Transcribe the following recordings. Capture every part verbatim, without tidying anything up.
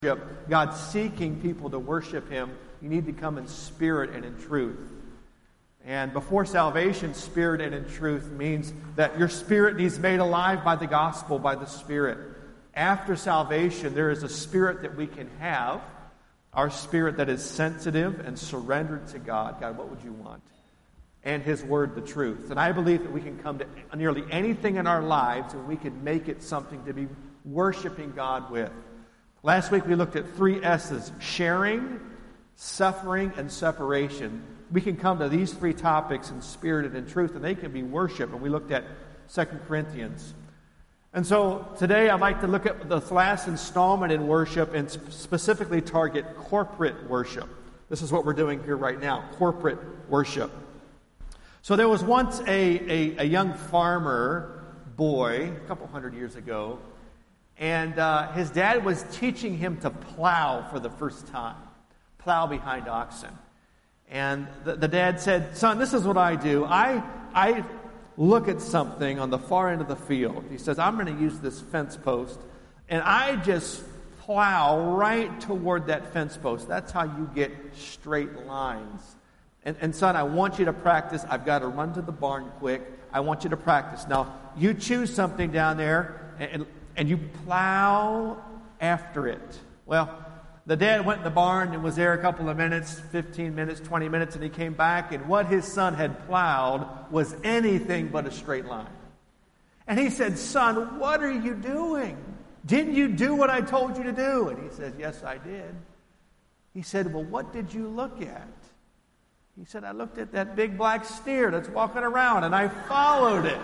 worship, God's seeking people to worship Him, you need to come in spirit and in truth. And before salvation, spirit and in truth means that your spirit needs made alive by the gospel, by the Spirit. After salvation, there is a spirit that we can have, our spirit that is sensitive and surrendered to God. God, what would you want? And His Word, the truth. And I believe that we can come to nearly anything in our lives and we can make it something to be worshiping God with. Last week we looked at three S's: sharing, suffering, and separation. We can come to these three topics in spirit and in truth, and they can be worship. And we looked at Second Corinthians. And so today I'd like to look at the last installment in worship and specifically target corporate worship. This is what we're doing here right now, corporate worship. So there was once a, a, a young farmer boy, a couple hundred years ago, and uh, his dad was teaching him to plow for the first time, plow behind oxen. And the, the dad said, "Son, this is what I do. I I look at something on the far end of the field." He says, "I'm going to use this fence post, and I just plow right toward that fence post. That's how you get straight lines. And, and son, I want you to practice. I've got to run to the barn quick. I want you to practice. Now, you choose something down there, and, and, and you plow after it." Well, the dad went in the barn and was there a couple of minutes, fifteen minutes, twenty minutes, and he came back, and what his son had plowed was anything but a straight line. And he said, "Son, what are you doing? Didn't you do what I told you to do?" And he says, "Yes, I did." He said, "Well, what did you look at?" He said, "I looked at that big black steer that's walking around, and I followed it."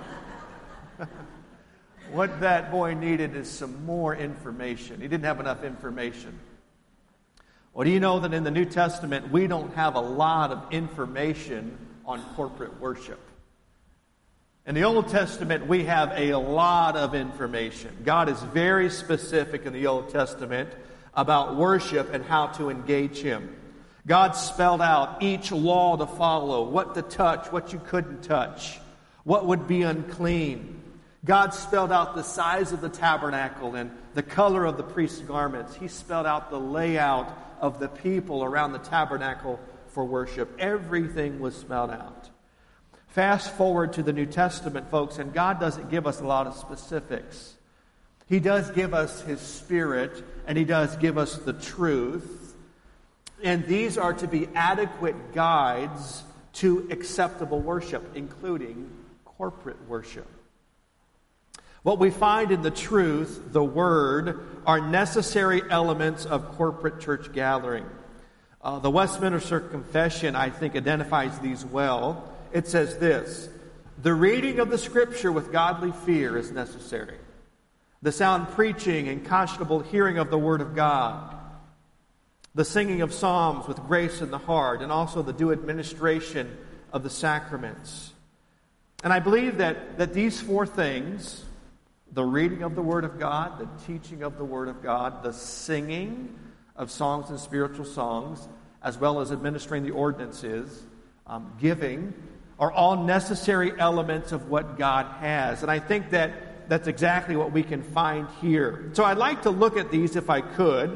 What that boy needed is some more information. He didn't have enough information. Well, do you know that in the New Testament, we don't have a lot of information on corporate worship? In the Old Testament, we have a lot of information. God is very specific in the Old Testament about worship and how to engage Him. God spelled out each law to follow, what to touch, what you couldn't touch, what would be unclean. God spelled out the size of the tabernacle and the color of the priest's garments. He spelled out the layout of the people around the tabernacle for worship. Everything was spelled out. Fast forward to the New Testament, folks, and God doesn't give us a lot of specifics. He does give us His Spirit, and He does give us the truth. And these are to be adequate guides to acceptable worship, including corporate worship. What we find in the truth, the Word, are necessary elements of corporate church gathering. Uh, the Westminster Confession, I think, identifies these well. It says this: "The reading of the Scripture with godly fear is necessary. The sound preaching and conscionable hearing of the Word of God. The singing of psalms with grace in the heart, and also the due administration of the sacraments." And I believe that, that these four things, the reading of the Word of God, the teaching of the Word of God, the singing of songs and spiritual songs, as well as administering the ordinances, um, giving, are all necessary elements of what God has. And I think that that's exactly what we can find here. So I'd like to look at these, if I could.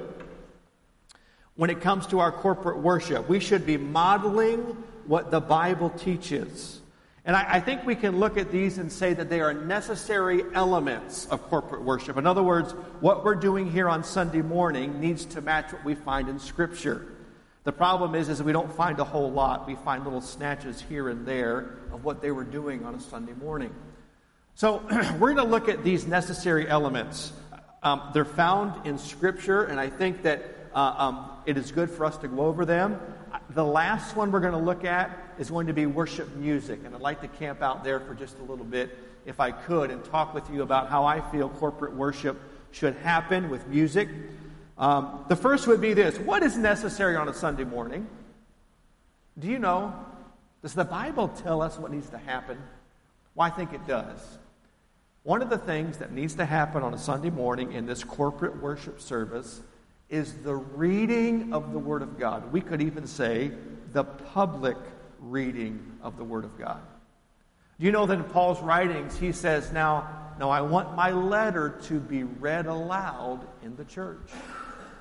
When it comes to our corporate worship, we should be modeling what the Bible teaches. And I, I think we can look at these and say that they are necessary elements of corporate worship. In other words, what we're doing here on Sunday morning needs to match what we find in Scripture. The problem is, is we don't find a whole lot. We find little snatches here and there of what they were doing on a Sunday morning. So we're going to look at these necessary elements. Um, they're found in Scripture, and I think that uh, um, it is good for us to go over them. The last one we're going to look at is going to be worship music. And I'd like to camp out there for just a little bit, if I could, and talk with you about how I feel corporate worship should happen with music. Um, the first would be this: what is necessary on a Sunday morning? Do you know? Does the Bible tell us what needs to happen? Well, I think it does. One of the things that needs to happen on a Sunday morning in this corporate worship service is the reading of the Word of God. We could even say the public reading of the Word of God. Do you know that in Paul's writings he says, now, now I want my letter to be read aloud in the church.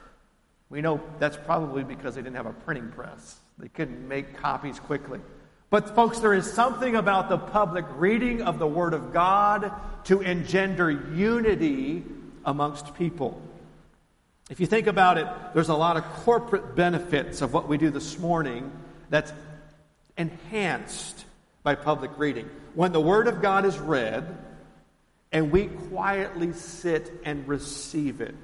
We know that's probably because they didn't have a printing press. They couldn't make copies quickly. But folks, there is something about the public reading of the Word of God to engender unity amongst people. If you think about it, there's a lot of corporate benefits of what we do this morning that's enhanced by public reading. When the Word of God is read and we quietly sit and receive it,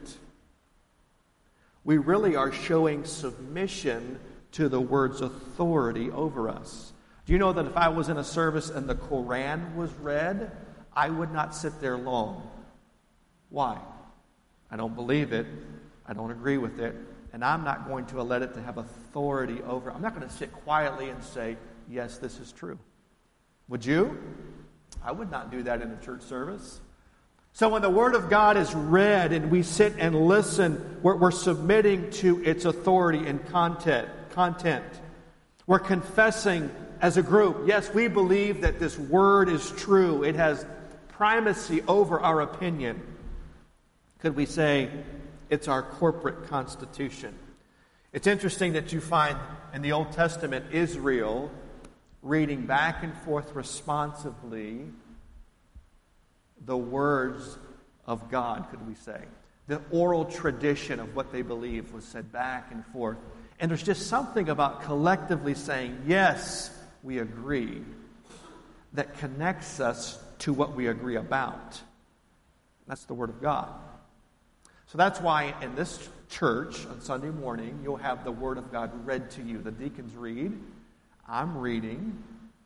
we really are showing submission to the Word's authority over us. Do you know that if I was in a service and the Koran was read, I would not sit there long? Why? I don't believe it. I don't agree with it. And I'm not going to let it to have authority over. I'm not going to sit quietly and say, yes, this is true. Would you? I would not do that in a church service. So when the Word of God is read and we sit and listen, we're, we're submitting to its authority and content. content. We're confessing as a group, yes, we believe that this Word is true. It has primacy over our opinion. Could we say it's our corporate constitution? It's interesting that you find in the Old Testament Israel reading back and forth responsively the words of God, could we say. The oral tradition of what they believed was said back and forth. And there's just something about collectively saying, yes, we agree, that connects us to what we agree about. That's the Word of God. So that's why in this church on Sunday morning, you'll have the Word of God read to you. The deacons read. I'm reading.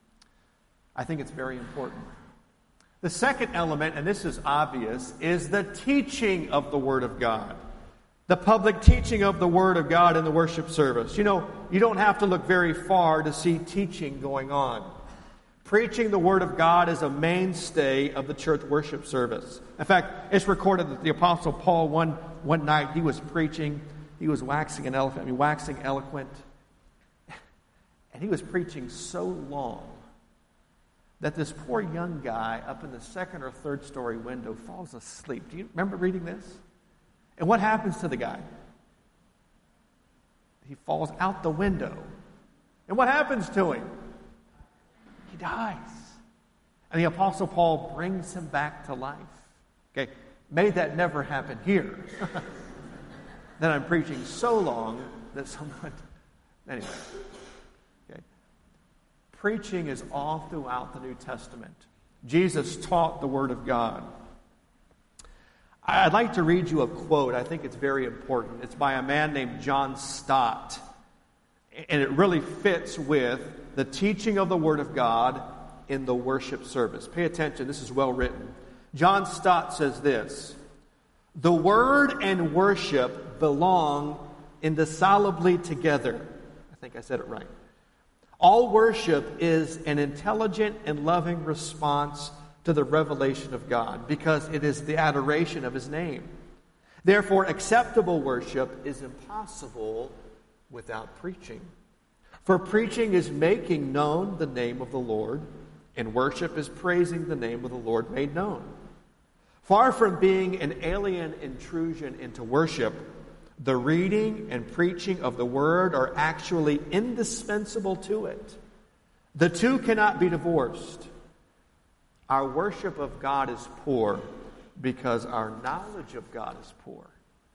I think it's very important. The second element, and this is obvious, is the teaching of the Word of God. The public teaching of the Word of God in the worship service. You know, you don't have to look very far to see teaching going on. Preaching the Word of God is a mainstay of the church worship service. In fact, it's recorded that the Apostle Paul, one, one night, he was preaching. He was waxing an elephant, I mean, waxing eloquent. And he was preaching so long that this poor young guy up in the second or third story window falls asleep. Do you remember reading this? And what happens to the guy? He falls out the window. And what happens to him? He dies. And the Apostle Paul brings him back to life. Okay, may that never happen here. Then I'm preaching so long that someone... Anyway. Okay. Preaching is all throughout the New Testament. Jesus taught the Word of God. I'd like to read you a quote. I think it's very important. It's by a man named John Stott. And it really fits with the teaching of the Word of God in the worship service. Pay attention. This is well written. John Stott says this: "The Word and worship belong indissolubly together." I think I said it right. All worship is an intelligent and loving response to the revelation of God, because it is the adoration of His name. Therefore, acceptable worship is impossible without preaching. For preaching is making known the name of the Lord, and worship is praising the name of the Lord made known. Far from being an alien intrusion into worship, the reading and preaching of the Word are actually indispensable to it. The two cannot be divorced. Our worship of God is poor because our knowledge of God is poor.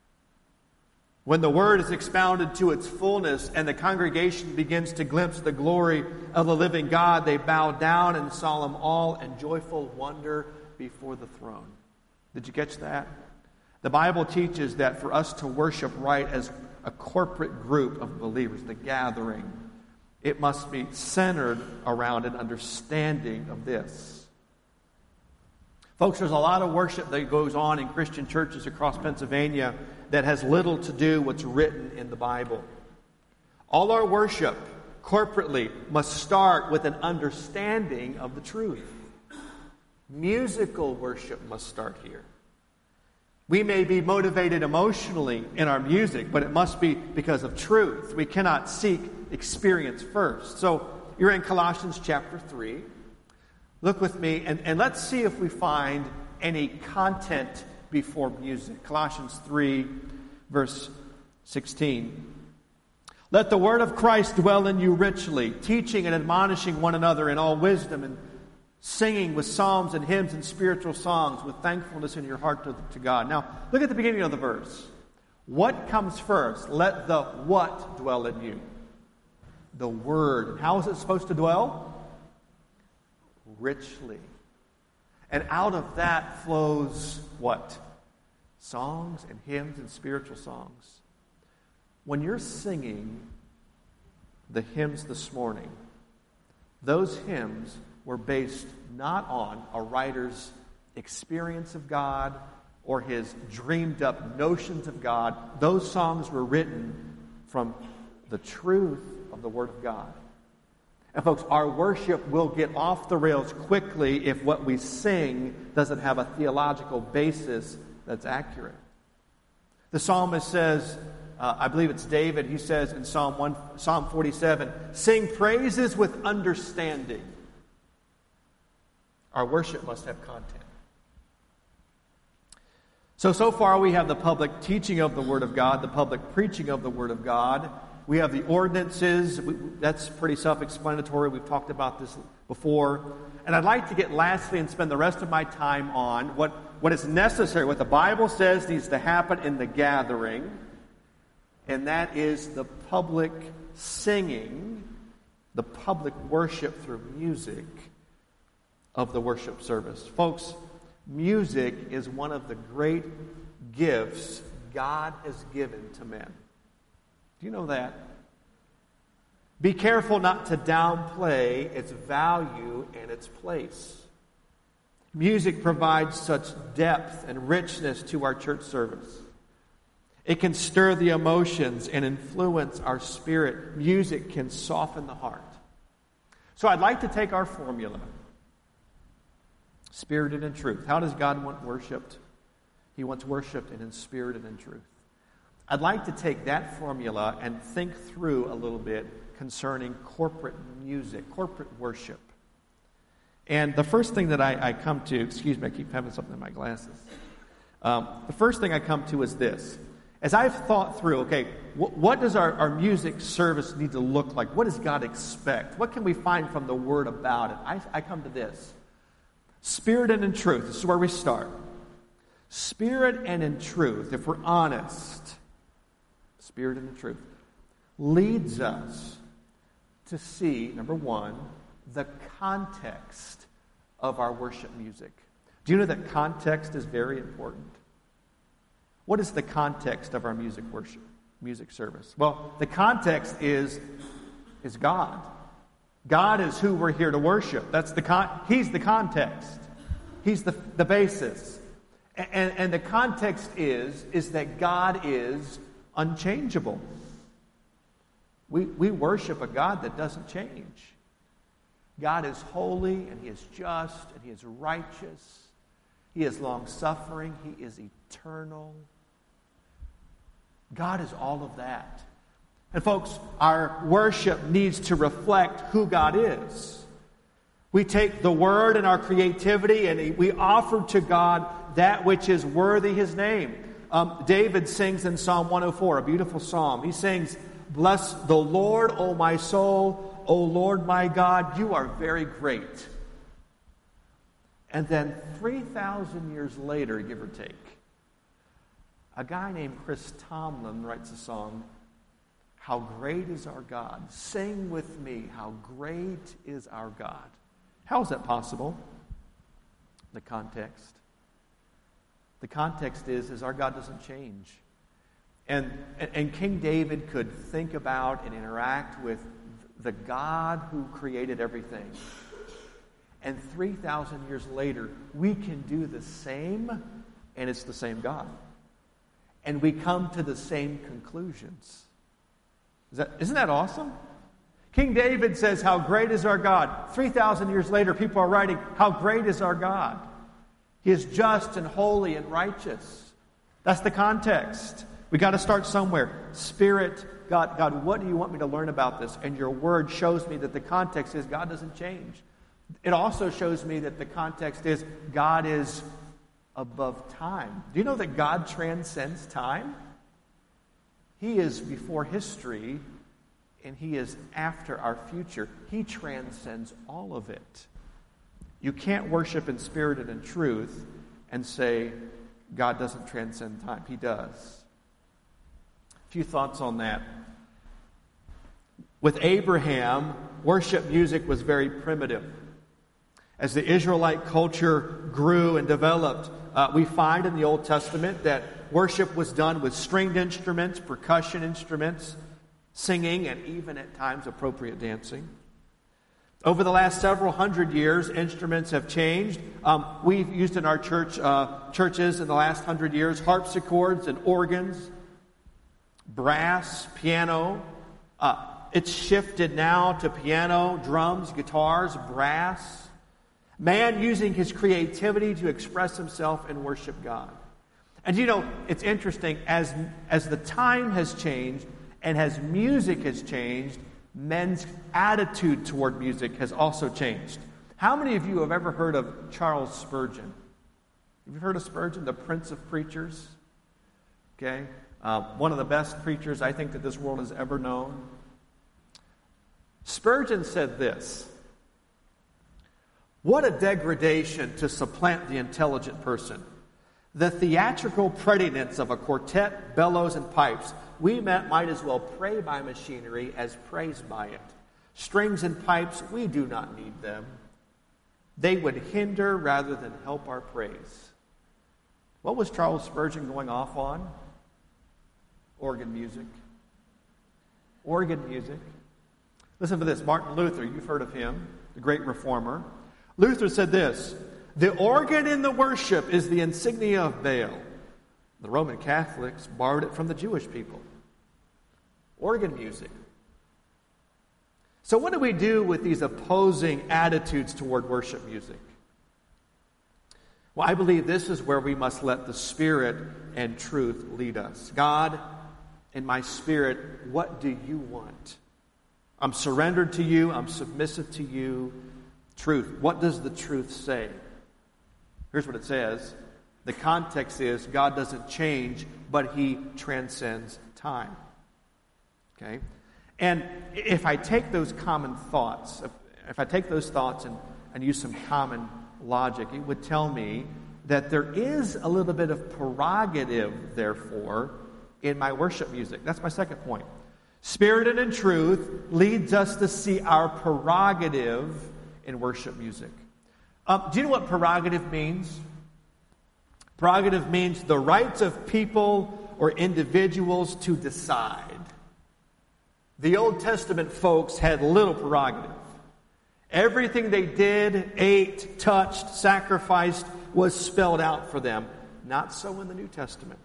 When the Word is expounded to its fullness and the congregation begins to glimpse the glory of the living God, they bow down in solemn awe and joyful wonder before the throne. Did you catch that? The Bible teaches that for us to worship right as a corporate group of believers, the gathering, it must be centered around an understanding of this. Folks, there's a lot of worship that goes on in Christian churches across Pennsylvania that has little to do with what's written in the Bible. All our worship, corporately, must start with an understanding of the truth. Musical worship must start here. We may be motivated emotionally in our music, but it must be because of truth. We cannot seek experience first. So you're in Colossians chapter three. Look with me, and, and let's see if we find any content before music. Colossians three, verse sixteen. Let the word of Christ dwell in you richly, teaching and admonishing one another in all wisdom, and singing with psalms and hymns and spiritual songs with thankfulness in your heart to, to God. Now, look at the beginning of the verse. What comes first? Let the what dwell in you? The word. How is it supposed to dwell? Richly. And out of that flows what? Songs and hymns and spiritual songs. When you're singing the hymns this morning, those hymns were based not on a writer's experience of God or his dreamed up notions of God. Those songs were written from the truth of the Word of God. And folks, our worship will get off the rails quickly if what we sing doesn't have a theological basis that's accurate. The psalmist says, uh, I believe it's David, he says in Psalm one, Psalm forty-seven, sing praises with understanding. Our worship must have content. So, so far we have the public teaching of the Word of God, the public preaching of the Word of God. We have the ordinances. We, that's pretty self-explanatory. We've talked about this before. And I'd like to get lastly and spend the rest of my time on what, what is necessary, what the Bible says needs to happen in the gathering, and that is the public singing, the public worship through music of the worship service. Folks, music is one of the great gifts God has given to men. Do you know that? Be careful not to downplay its value and its place. Music provides such depth and richness to our church service. It can stir the emotions and influence our spirit. Music can soften the heart. So I'd like to take our formula, spirited in truth. How does God want worshipped? He wants worshipped and in spirit and in truth. I'd like to take that formula and think through a little bit concerning corporate music, corporate worship. And the first thing that I, I come to, excuse me, I keep having something in my glasses. Um, the first thing I come to is this. As I've thought through, okay, wh- what does our, our music service need to look like? What does God expect? What can we find from the Word about it? I, I come to this. Spirit and in truth. This is where we start. Spirit and in truth, if we're honest, spirit and in truth, leads us to see, number one, the context of our worship music. Do you know that context is very important? What is the context of our music worship, music service? Well, the context is, is God. God is who we're here to worship. That's the con- He's the context. He's the, the basis. And, and the context is, is that God is unchangeable. We, we worship a God that doesn't change. God is holy, and He is just, and He is righteous. He is long-suffering. He is eternal. God is all of that. And folks, our worship needs to reflect who God is. We take the Word and our creativity, and we offer to God that which is worthy His name. Um, David sings in Psalm one oh four, a beautiful psalm. He sings, "Bless the Lord, O my soul, O Lord my God, you are very great." And then three thousand years later, give or take, a guy named Chris Tomlin writes a song, "How great is our God. Sing with me, how great is our God." How is that possible? The context. The context is, is our God doesn't change. And, and King David could think about and interact with the God who created everything. And three thousand years later, we can do the same, and it's the same God. And we come to the same conclusions. Is that, isn't that awesome? King David says, "How great is our God." three thousand years later, people are writing, "How great is our God." He is just and holy and righteous. That's the context. We got to start somewhere. Spirit, God, God, what do you want me to learn about this? And your Word shows me that the context is God doesn't change. It also shows me that the context is God is above time. Do you know that God transcends time? He is before history, and He is after our future. He transcends all of it. You can't worship in spirit and in truth and say God doesn't transcend time. He does. A few thoughts on that. With Abraham, worship music was very primitive. As the Israelite culture grew and developed, uh, we find in the Old Testament that worship was done with stringed instruments, percussion instruments, singing, and even at times appropriate dancing. Over the last several hundred years, instruments have changed. Um, we've used in our church uh, churches in the last hundred years harpsichords and organs, brass, piano. Uh, it's shifted now to piano, drums, guitars, brass. Man using his creativity to express himself and worship God. And you know, it's interesting, as, as the time has changed and as music has changed, men's attitude toward music has also changed. How many of you have ever heard of Charles Spurgeon? Have you heard of Spurgeon, the Prince of Preachers? Okay, uh, one of the best preachers I think that this world has ever known. Spurgeon said this: "What a degradation to supplant the intelligent person. The theatrical prettiness of a quartet, bellows, and pipes. We might as well pray by machinery as praise by it. Strings and pipes, we do not need them. They would hinder rather than help our praise." What was Charles Spurgeon going off on? Organ music. Organ music. Listen to this. Martin Luther, you've heard of him, the great reformer. Luther said this: "The organ in the worship is the insignia of Baal." The Roman Catholics borrowed it from the Jewish people. Organ music. So what do we do with these opposing attitudes toward worship music? Well, I believe this is where we must let the Spirit and truth lead us. God, in my spirit, what do you want? I'm surrendered to you. I'm submissive to you. Truth. What does the truth say? Here's what it says. The context is God doesn't change, but He transcends time. Okay? And if I take those common thoughts, if, if I take those thoughts and, and use some common logic, it would tell me that there is a little bit of prerogative, therefore, in my worship music. That's my second point. Spirit and in truth leads us to see our prerogative in worship music. Um, do you know what prerogative means? Prerogative means the rights of people or individuals to decide. The Old Testament folks had little prerogative. Everything they did, ate, touched, sacrificed was spelled out for them. Not so in the New Testament.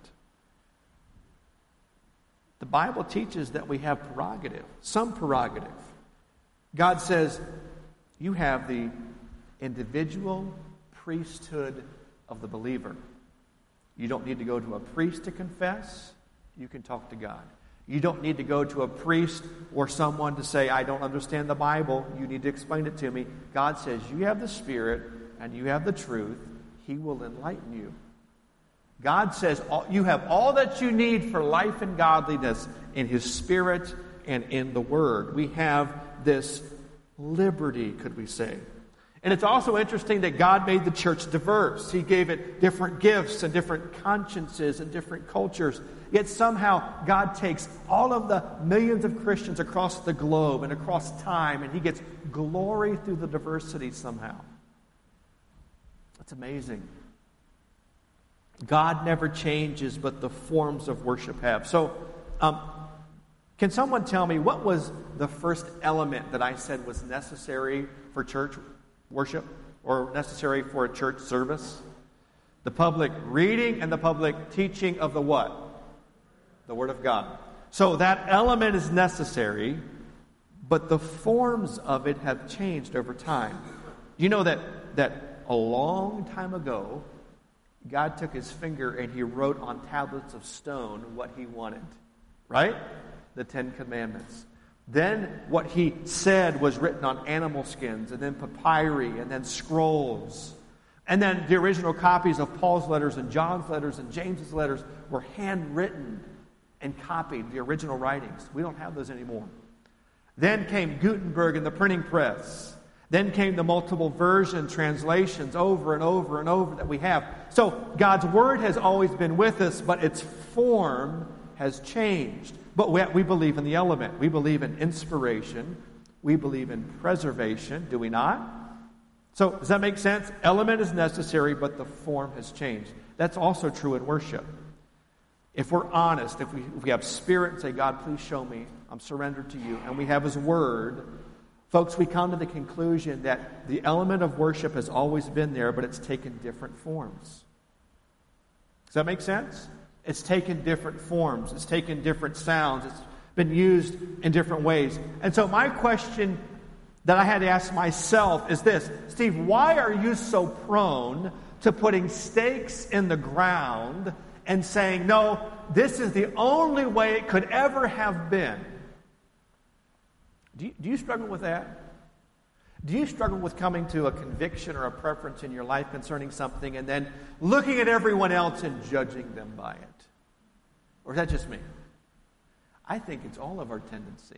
The Bible teaches that we have prerogative, some prerogative. God says, you have the individual priesthood of the believer. You don't need to go to a priest to confess. You can talk to God. You don't need to go to a priest or someone to say, I don't understand the Bible. You need to explain it to me. God says, you have the Spirit and you have the truth. He will enlighten you. God says you have all that you need for life and godliness in His Spirit and in the Word. We have this liberty, could we say. And it's also interesting that God made the church diverse. He gave it different gifts and different consciences and different cultures. Yet somehow God takes all of the millions of Christians across the globe and across time, and He gets glory through the diversity somehow. That's amazing. God never changes, but the forms of worship have. So, um, can someone tell me what was the first element that I said was necessary for church worship or necessary for a church service? The public reading and the public teaching of the what? The Word of God. So that element is necessary, but the forms of it have changed over time. You know that, that a long time ago, God took His finger and He wrote on tablets of stone what He wanted. Right? The Ten Commandments. Then what He said was written on animal skins, and then papyri, and then scrolls. And then the original copies of Paul's letters and John's letters and James's letters were handwritten. and copied the original writings. We don't have those anymore. Then came Gutenberg and the printing press. Then came the multiple version translations over and over and over that we have. So God's Word has always been with us, but its form has changed. But we, we believe in the element. We believe in inspiration. We believe in preservation. Do we not? So does that make sense? Element is necessary, but the form has changed. That's also true in worship. If we're honest, if we, if we have spirit and say, God, please show me, I'm surrendered to you, and we have His Word, folks, we come to the conclusion that the element of worship has always been there, but it's taken different forms. Does that make sense? It's taken different forms. It's taken different sounds. It's been used in different ways. And so my question that I had to ask myself is this: Steve, why are you so prone to putting stakes in the ground and saying, no, this is the only way it could ever have been? Do you, do you struggle with that? Do you struggle with coming to a conviction or a preference in your life concerning something and then looking at everyone else and judging them by it? Or is that just me? I think it's all of our tendency.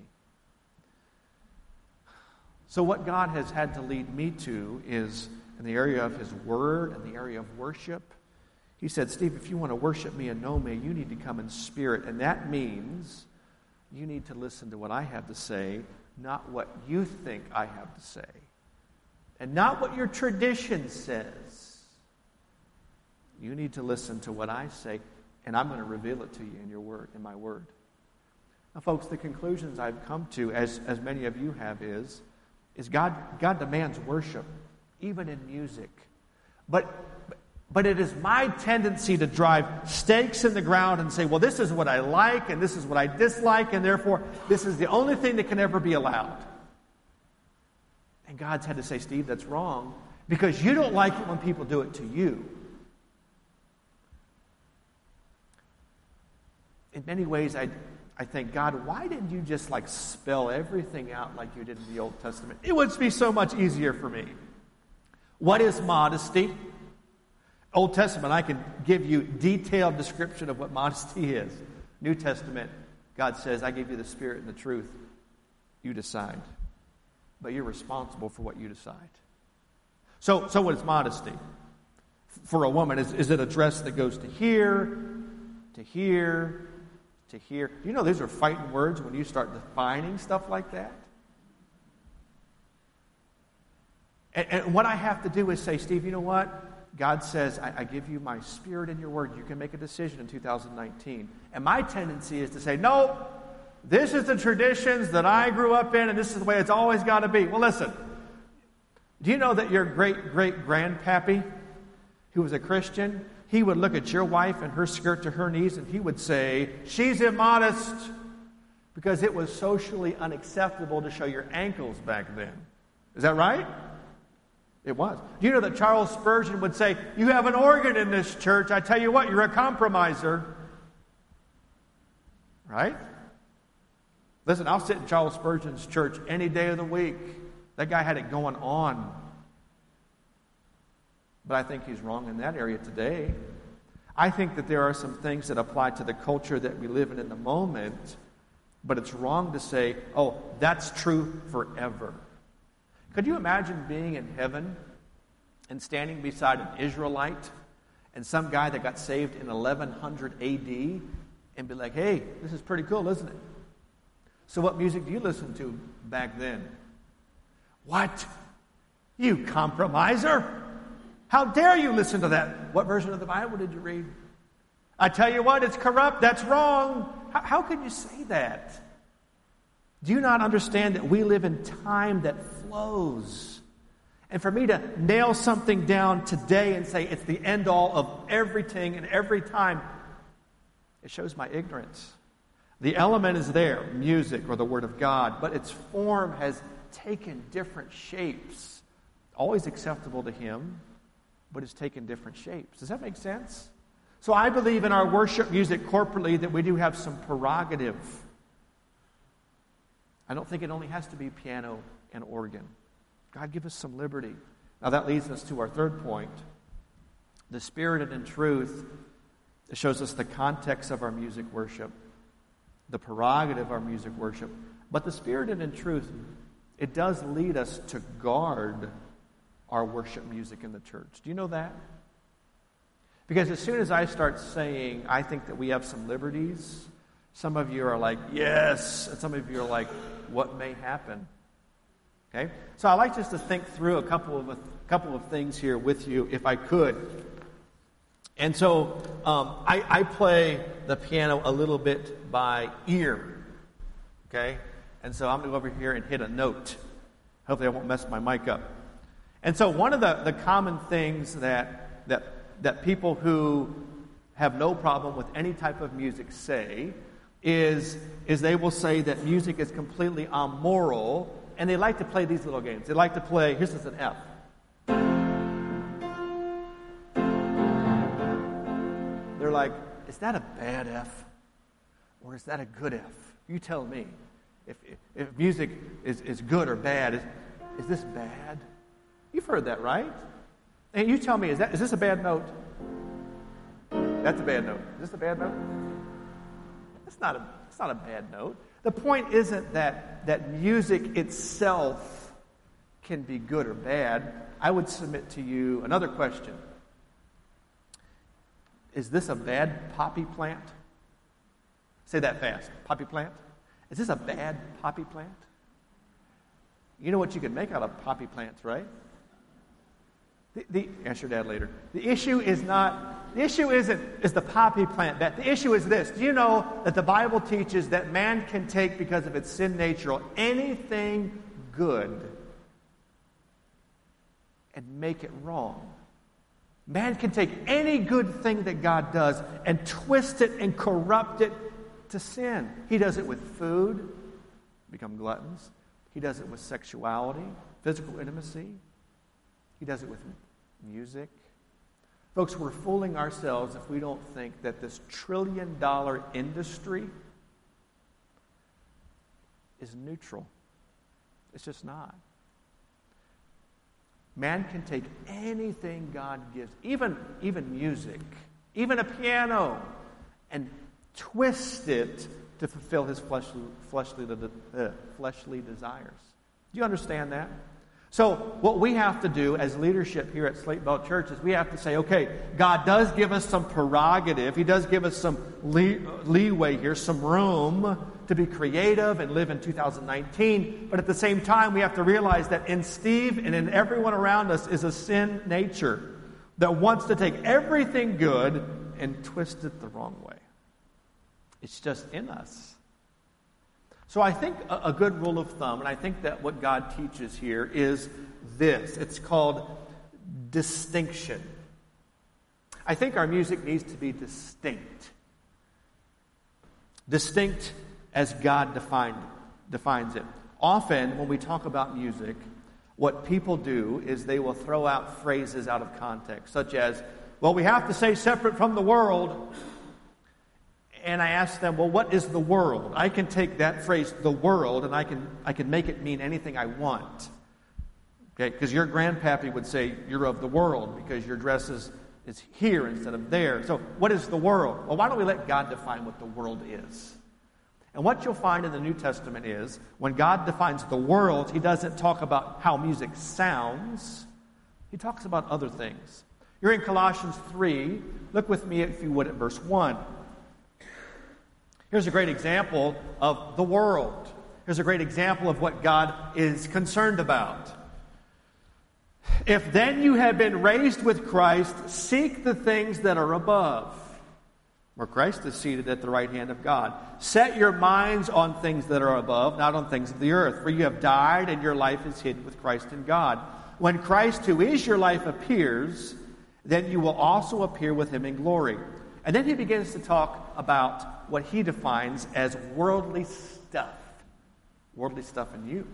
So what God has had to lead me to is in the area of His Word and the area of worship. He said, Steve, if you want to worship me and know me, you need to come in spirit. And that means you need to listen to what I have to say, not what you think I have to say, and not what your tradition says. You need to listen to what I say, and I'm going to reveal it to you in your word, in my word. Now, folks, the conclusions I've come to, as, as many of you have, is, is God, God demands worship, even in music. But, but it is my tendency to drive stakes in the ground and say, well, this is what I like, and this is what I dislike, and therefore, this is the only thing that can ever be allowed. And God's had to say, Steve, that's wrong, because you don't like it when people do it to you. In many ways, I, I think, God, why didn't you just like spell everything out like you did in the Old Testament? It would be so much easier for me. What is modesty? Old Testament, I can give you detailed description of what modesty is. New Testament, God says, I give you the Spirit and the truth. You decide. But you're responsible for what you decide. So, so what is modesty? For a woman, is, is it a dress that goes to here, to here, to here? Do you know these are fighting words when you start defining stuff like that? And, and what I have to do is say, Steve, you know what? God says, I, I give you my Spirit and your word. You can make a decision in two thousand nineteen. And my tendency is to say, no, this is the traditions that I grew up in, and this is the way it's always got to be. Well, listen, do you know that your great-great-grandpappy, who was a Christian, he would look at your wife and her skirt to her knees, and he would say, she's immodest, because it was socially unacceptable to show your ankles back then. Is that right? It was. Do you know that Charles Spurgeon would say, you have an organ in this church. I tell you what, you're a compromiser. Right? Listen, I'll sit in Charles Spurgeon's church any day of the week. That guy had it going on. But I think he's wrong in that area today. I think that there are some things that apply to the culture that we live in in the moment, but it's wrong to say, oh, that's true forever. Could you imagine being in heaven and standing beside an Israelite and some guy that got saved in eleven hundred A D and be like, hey, this is pretty cool, isn't it? So what music do you listen to back then? What? You compromiser? How dare you listen to that? What version of the Bible did you read? I tell you what, it's corrupt. That's wrong. How, how can you say that? Do you not understand that we live in time that flows? And for me to nail something down today and say it's the end all of everything and every time, it shows my ignorance. The element is there, music or the Word of God, but its form has taken different shapes. Always acceptable to Him, but it's taken different shapes. Does that make sense? So I believe in our worship music corporately that we do have some prerogative. I don't think it only has to be piano and organ. God, give us some liberty. Now that leads us to our third point. The Spirit and in truth, it shows us the context of our music worship. the prerogative of our music worship. But the Spirit and in truth, it does lead us to guard our worship music in the church. Do you know that? Because as soon as I start saying, I think that we have some liberties, some of you are like, yes, and some of you are like, what may happen? Okay? So I'd like just to think through a couple of a couple of things here with you, if I could. And so um, I, I play the piano a little bit by ear. Okay? And so I'm going to go over here and hit a note. Hopefully I won't mess my mic up. And so one of the, the common things that, that, that people who have no problem with any type of music say is, is they will say that music is completely amoral, and they like to play these little games. They like to play, here's just an F. They're like, is that a bad F? Or is that a good F? You tell me. If, if, if music is, is good or bad, is, is this bad? You've heard that, right? And you tell me, is that is this a bad note? That's a bad note. Is this a bad note? It's not a, it's not a bad note. The point isn't that, that music itself can be good or bad. I would submit to you another question. Is this a bad poppy plant? Say that fast. Poppy plant? Is this a bad poppy plant? You know what you can make out of poppy plants, right? The, the, ask your dad later. The issue is not, the issue isn't, is the poppy plant bad? The issue is this. Do you know that the Bible teaches that man can take, because of its sin nature, anything good and make it wrong? Man can take any good thing that God does and twist it and corrupt it to sin. He does it with food, become gluttons. He does it with sexuality, physical intimacy. He does it with music. Folks, we're fooling ourselves if we don't think that this trillion dollar industry is neutral. It's just not. Man can take anything God gives, even, even music, even a piano, and twist it to fulfill his fleshly, fleshly, uh, fleshly desires. Do you understand that? So what we have to do as leadership here at Slate Belt Church is we have to say, okay, God does give us some prerogative. He does give us some lee- leeway here, some room to be creative and live in two thousand nineteen. But at the same time, we have to realize that in Steve and in everyone around us is a sin nature that wants to take everything good and twist it the wrong way. It's just in us. So I think a, a good rule of thumb, and I think that what God teaches here is this. It's called distinction. I think our music needs to be distinct. Distinct as God defined, defines it. Often, when we talk about music, what people do is they will throw out phrases out of context, such as, well, we have to say separate from the world. And I ask them, well, what is the world? I can take that phrase, the world, and I can I can make it mean anything I want. Okay, because your grandpappy would say you're of the world because your dress is, is here instead of there. So what is the world? Well, why don't we let God define what the world is? And what you'll find in the New Testament is when God defines the world, he doesn't talk about how music sounds. He talks about other things. You're in Colossians three. Look with me, if you would, at verse one. Here's a great example of the world. Here's a great example of what God is concerned about. If then you have been raised with Christ, seek the things that are above, where Christ is seated at the right hand of God. Set your minds on things that are above, not on things of the earth. For you have died, and your life is hid with Christ in God. When Christ, who is your life, appears, then you will also appear with him in glory. And then he begins to talk about what he defines as worldly stuff. Worldly stuff in you.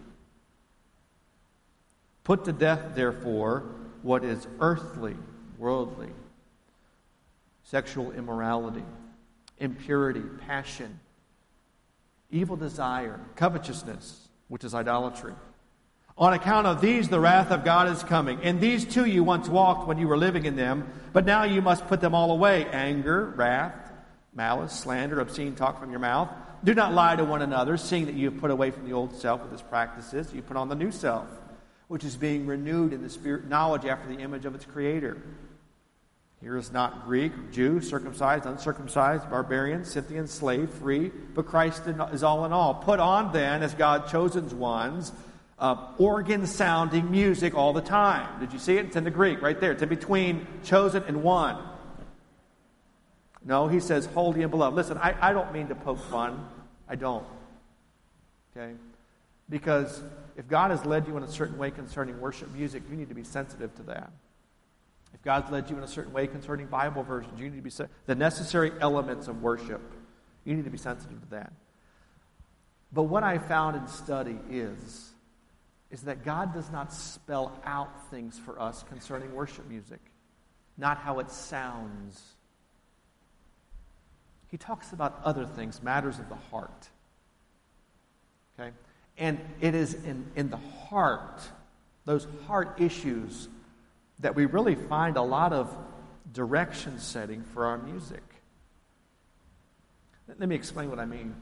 Put to death, therefore, what is earthly, worldly. Sexual immorality, impurity, passion, evil desire, covetousness, which is idolatry. On account of these, the wrath of God is coming. In these too you once walked when you were living in them, but now you must put them all away. Anger, wrath, malice, slander, obscene talk from your mouth. Do not lie to one another, seeing that you have put away from the old self with its practices. You put on the new self, which is being renewed in the spirit knowledge after the image of its creator. Here is not Greek, Jew, circumcised, uncircumcised, barbarian, Scythian, slave, free, but Christ is all in all. Put on then, as God's chosen ones, uh, organ-sounding music all the time. Did you see it? It's in the Greek, right there. It's in between chosen and one. No, he says, holy and beloved. Listen, I, I don't mean to poke fun. I don't. Okay? Because if God has led you in a certain way concerning worship music, you need to be sensitive to that. If God's led you in a certain way concerning Bible versions, you need to be se- the necessary elements of worship. You need to be sensitive to that. But what I found in study is, is that God does not spell out things for us concerning worship music. Not how it sounds. He talks about other things, matters of the heart. Okay? And it is in, in the heart, those heart issues, that we really find a lot of direction setting for our music. Let me explain what I mean.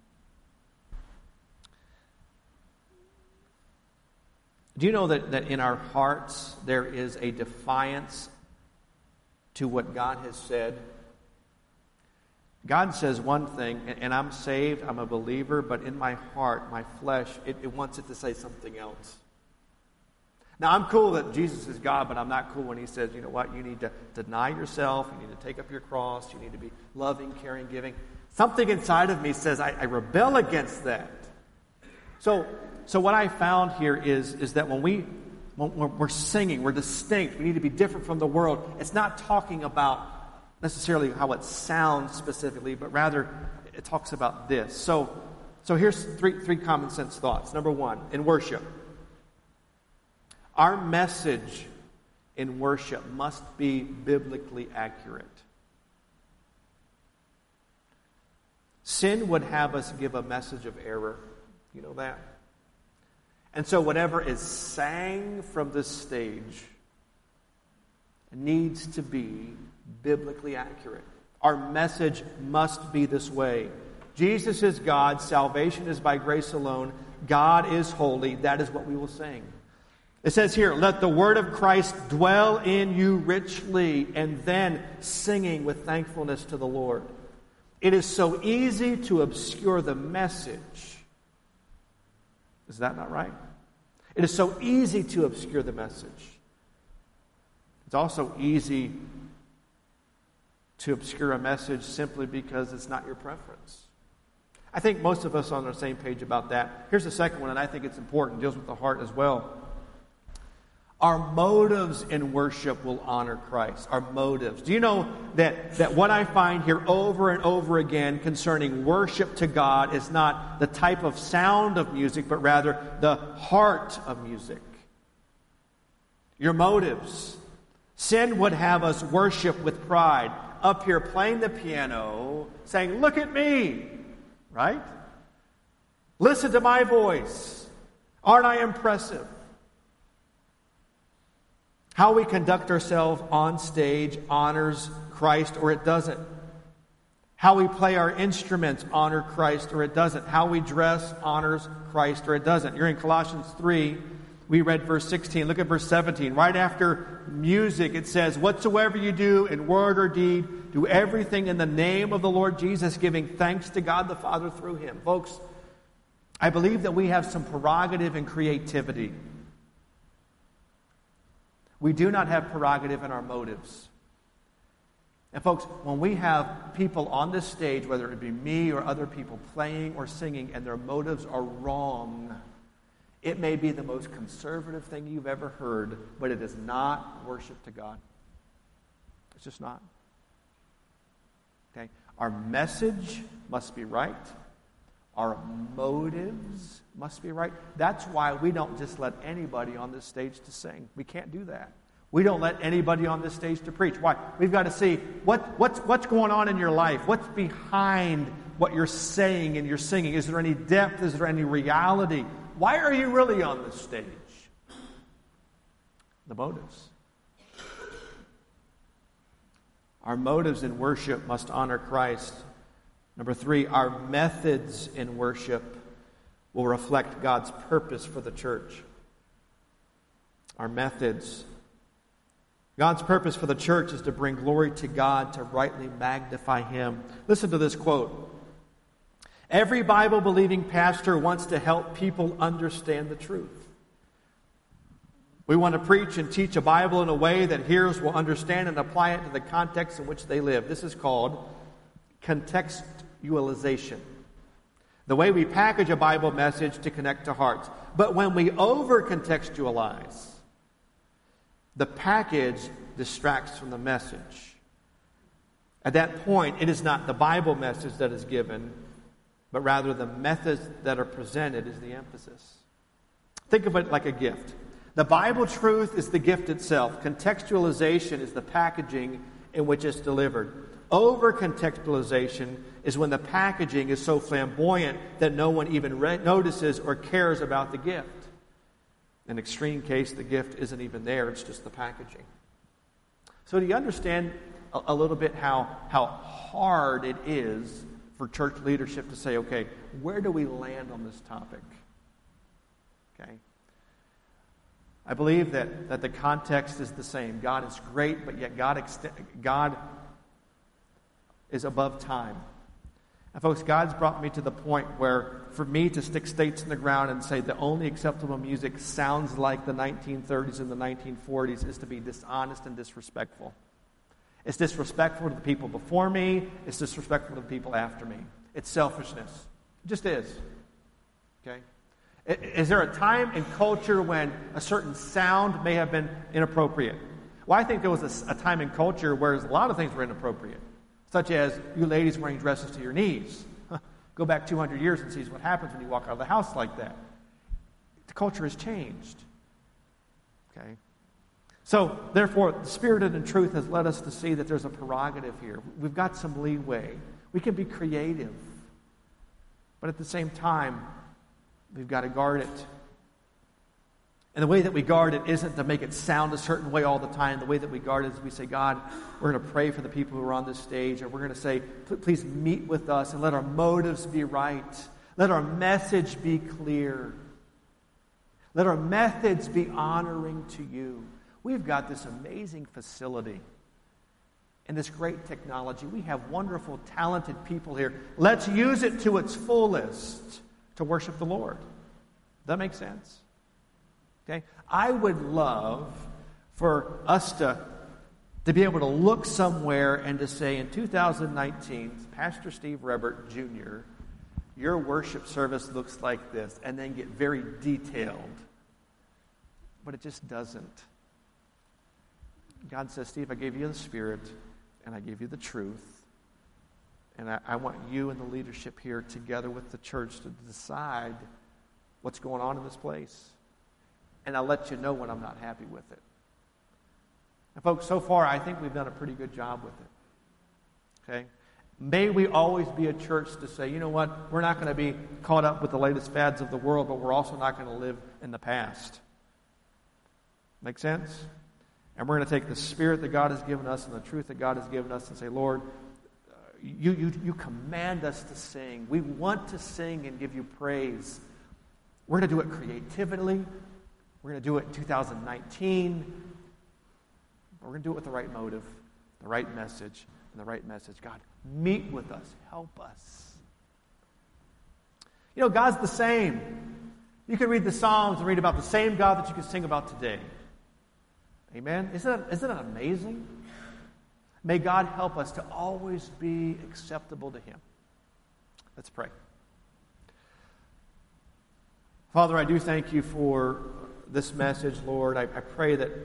Do you know that, that in our hearts there is a defiance to what God has said? God says one thing, and, and I'm saved, I'm a believer, but in my heart, my flesh, it, it wants it to say something else. Now, I'm cool that Jesus is God, but I'm not cool when he says, you know what, you need to deny yourself, you need to take up your cross, you need to be loving, caring, giving. Something inside of me says, I, I rebel against that. So, so what I found here is, is that when, we, when we're singing, we're distinct, we need to be different from the world. It's not talking about necessarily how it sounds specifically, but rather it talks about this. So, so here's three, three common sense thoughts. Number one, in worship, our message in worship must be biblically accurate. Sin would have us give a message of error. You know that? And so whatever is sang from this stage needs to be biblically accurate. Our message must be this way. Jesus is God. Salvation is by grace alone. God is holy. That is what we will sing. It says here, let the word of Christ dwell in you richly, and then singing with thankfulness to the Lord. It is so easy to obscure the message. Is that not right? It is so easy to obscure the message. It's also easy to obscure a message simply because it's not your preference. I think most of us are on the same page about that. Here's the second one, and I think it's important. It deals with the heart as well. Our motives in worship will honor Christ. Our motives. Do you know that, that what I find here over and over again concerning worship to God is not the type of sound of music, but rather the heart of music? Your motives. Sin would have us worship with pride. Up here playing the piano, saying, look at me, right? Listen to my voice. Aren't I impressive? How we conduct ourselves on stage honors Christ or it doesn't. How we play our instruments honor Christ or it doesn't. How we dress honors Christ or it doesn't. You're in Colossians three. We read verse sixteen. Look at verse seventeen. Right after music, it says, whatsoever you do in word or deed, do everything in the name of the Lord Jesus, giving thanks to God the Father through him. Folks, I believe that we have some prerogative in creativity. We do not have prerogative in our motives. And folks, when we have people on this stage, whether it be me or other people playing or singing, and their motives are wrong, it may be the most conservative thing you've ever heard, but it is not worship to God. It's just not. Okay? Our message must be right. Our motives must be right. That's why we don't just let anybody on this stage to sing. We can't do that. We don't let anybody on this stage to preach. Why? We've got to see what, what's, what's going on in your life. What's behind what you're saying and you're singing? Is there any depth? Is there any reality? Why are you really on this stage? The motives. Our motives in worship must honor Christ. Number three, our methods in worship will reflect God's purpose for the church. Our methods. God's purpose for the church is to bring glory to God, to rightly magnify Him. Listen to this quote. Every Bible-believing pastor wants to help people understand the truth. We want to preach and teach a Bible in a way that hearers will understand and apply it to the context in which they live. This is called contextualization. The way we package a Bible message to connect to hearts. But when we over-contextualize, the package distracts from the message. At that point, it is not the Bible message that is given, but rather the methods that are presented is the emphasis. Think of it like a gift. The Bible truth is the gift itself. Contextualization is the packaging in which it's delivered. Over-contextualization is when the packaging is so flamboyant that no one even re- notices or cares about the gift. In extreme case, the gift isn't even there, it's just the packaging. So do you understand a, a little bit how, how hard it is for church leadership to say, okay, where do we land on this topic? Okay. I believe that, that the context is the same. God is great, but yet God, ext- God is above time. And folks, God's brought me to the point where for me to stick stakes in the ground and say the only acceptable music sounds like the nineteen thirties and the nineteen forties is to be dishonest and disrespectful. It's disrespectful to the people before me. It's disrespectful to the people after me. It's selfishness. It just is. Okay? Is there a time in culture when a certain sound may have been inappropriate? Well, I think there was a, a time in culture where a lot of things were inappropriate, such as you ladies wearing dresses to your knees. Go back two hundred years and see what happens when you walk out of the house like that. The culture has changed. Okay? So, therefore, the Spirit and truth has led us to see that there's a prerogative here. We've got some leeway. We can be creative. But at the same time, we've got to guard it. And the way that we guard it isn't to make it sound a certain way all the time. The way that we guard it is we say, God, we're going to pray for the people who are on this stage, and we're going to say, please meet with us and let our motives be right. Let our message be clear. Let our methods be honoring to you. We've got this amazing facility and this great technology. We have wonderful, talented people here. Let's use it to its fullest to worship the Lord. Does that make sense? Okay? I would love for us to, to be able to look somewhere and to say, in two thousand nineteen, Pastor Steve Rebert Junior, your worship service looks like this, and then get very detailed. But it just doesn't. God says, Steve, I gave you the Spirit, and I gave you the truth, and I, I want you and the leadership here together with the church to decide what's going on in this place. And I'll let you know when I'm not happy with it. And folks, so far, I think we've done a pretty good job with it. Okay? May we always be a church to say, you know what, we're not going to be caught up with the latest fads of the world, but we're also not going to live in the past. Make sense? And we're going to take the Spirit that God has given us and the truth that God has given us and say, Lord, you, you, you command us to sing. We want to sing and give you praise. We're going to do it creatively. We're going to do it in two thousand nineteen. But we're going to do it with the right motive, the right message, and the right message. God, meet with us. Help us. You know, God's the same. You can read the Psalms and read about the same God that you can sing about today. Amen? Isn't that, isn't that amazing? May God help us to always be acceptable to Him. Let's pray. Father, I do thank you for this message, Lord. I, I pray that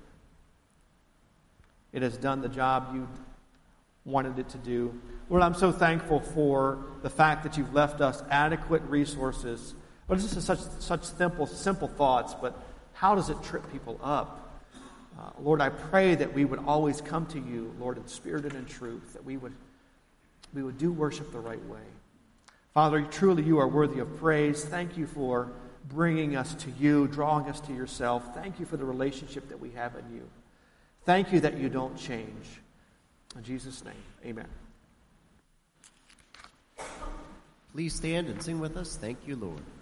it has done the job you wanted it to do. Lord, I'm so thankful for the fact that you've left us adequate resources. But this is such such simple, simple thoughts, but how does it trip people up? Uh, Lord, I pray that we would always come to you, Lord, in spirit and in truth, that we would we would do worship the right way. Father, truly you are worthy of praise. Thank you for bringing us to you, drawing us to yourself. Thank you for the relationship that we have in you. Thank you that you don't change. In Jesus' name, amen. Please stand and sing with us. Thank you, Lord.